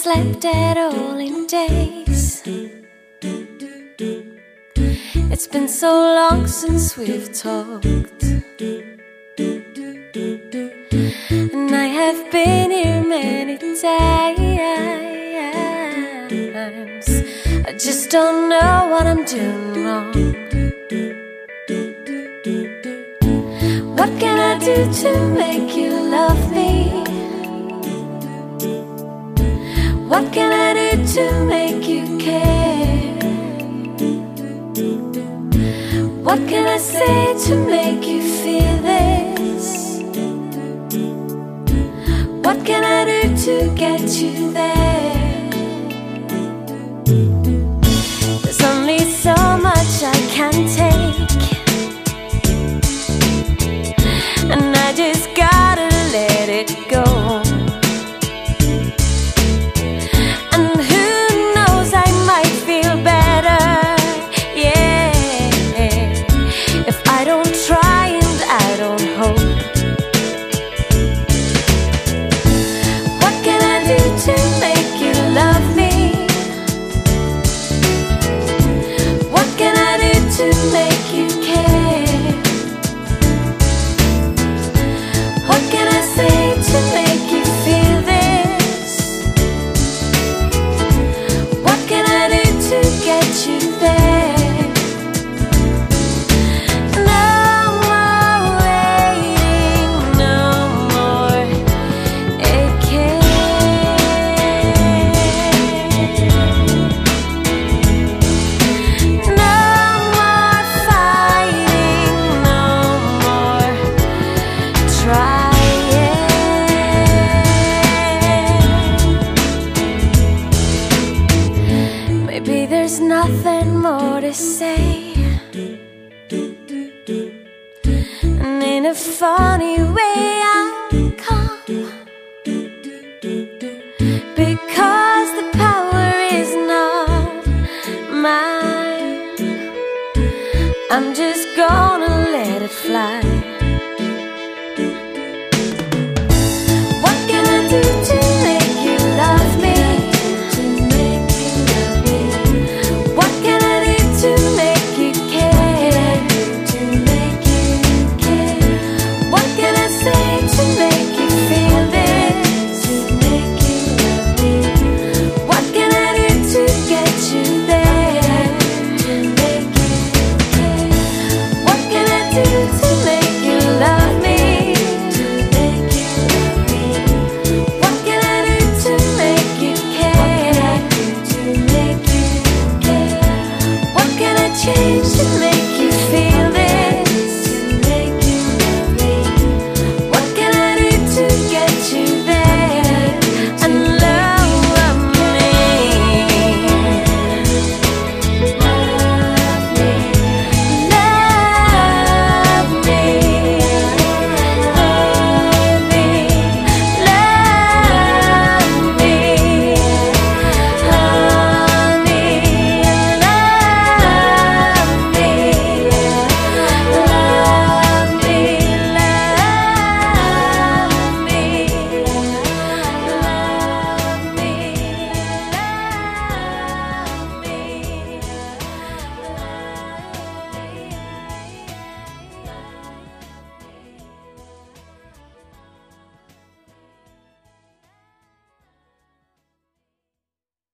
slept at all in days. It's been so long since we've talked, and I have been here many times. I just don't know what I'm doing wrong. What can I do to make you love me? What can I do to make you care? What can I say to make you feel this? What can I do to get you there? There's only so much I can take, and I just gotta let it go. And who knows, I might feel better, yeah, if I don't try and I don't hope. What can I do to make you love me? What can I do to make you care? What can I say to make you feel this? What can I do to get you there? No more waiting, no more aching. No more fighting, no more trying. Maybe there's nothing more to say, and in a funny way